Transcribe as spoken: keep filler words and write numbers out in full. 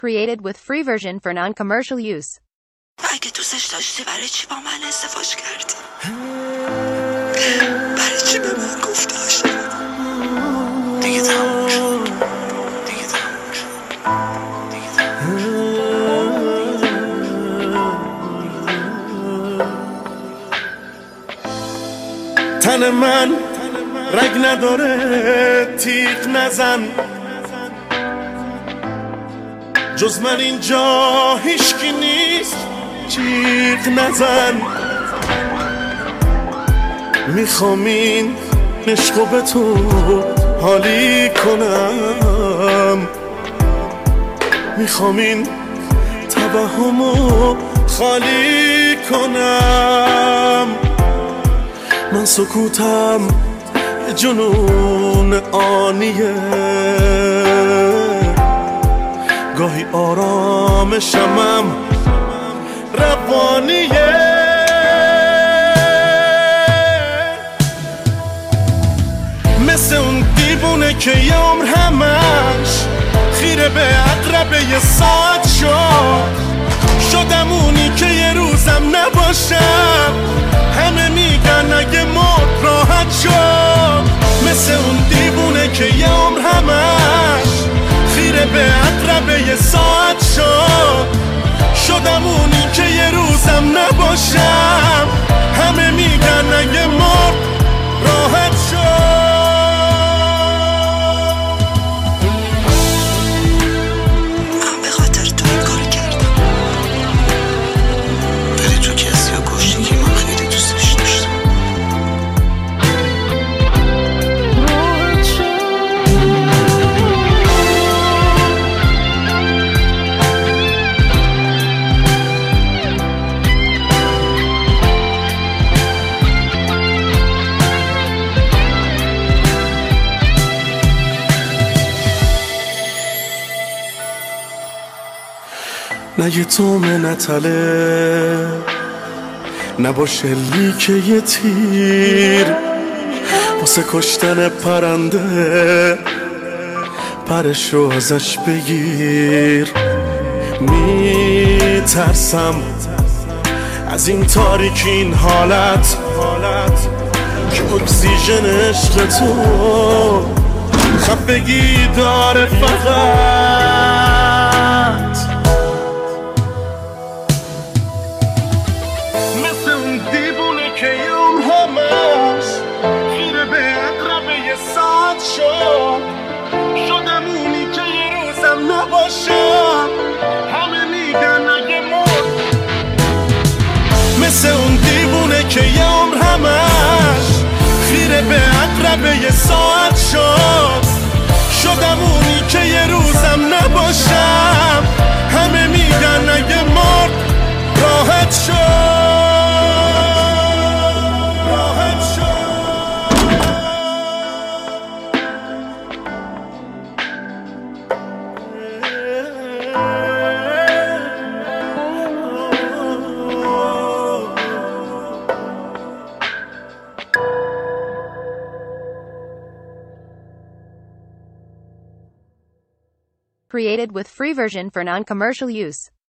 Created with free version for non-commercial use. اگه دوستش داشتی برای چی با من ازدواج کردی؟ برای چی به من گفت عاشق؟ دیگه تموم شد. دیگه تموم شد. دیگه تموم شد. تن من رگ نداره، تیغ نزن، جز من اینجا هیچکی نیست، جیغ نزن. میخوام این عشقو به تو حالی کنم، میخوام این توهمو خالی کنم. من سکوتم یه جنون آنیه، گاهی آرامشمم روانیه. مثل اون دیوونه که یه عمر همش خیره به عقربه یه ساعت شد. شدم اونی که یه روزم نباشم، همه میگن اگه مرد راحت شد. مثل اون دیوونه که یه عمر همش خیره به عقربه یه ساعت شد. شدم اونی که یه روزم نباشم، همه میگن اگه مرد راحت شد. من به خاطر تو این کار کردم، ولی تو کسی رو کشتی که من خیلی دوستش داشتم. نه یه تومه نتله، نباشه لیکه یه تیر، واسه کشتن پرنده پرشو ازش بگیر. میترسم از این تاریکی، این حالت که اکسیژن عشق تو خفگی داره فقط. مثل اون دیوونه که یوم همش خیره به عقربه یه ساعت شد. شدم اونی که یه روزم نباشم، همه میگن اگه مرد. مثل اون دیوونه که یه عمر همش خیره به عقربه یه ساعت شد. شدم اونی که یه روزم نباشم، همه میگن اگه مرد راحت شد. راحت شد. Created with free version for non-commercial use.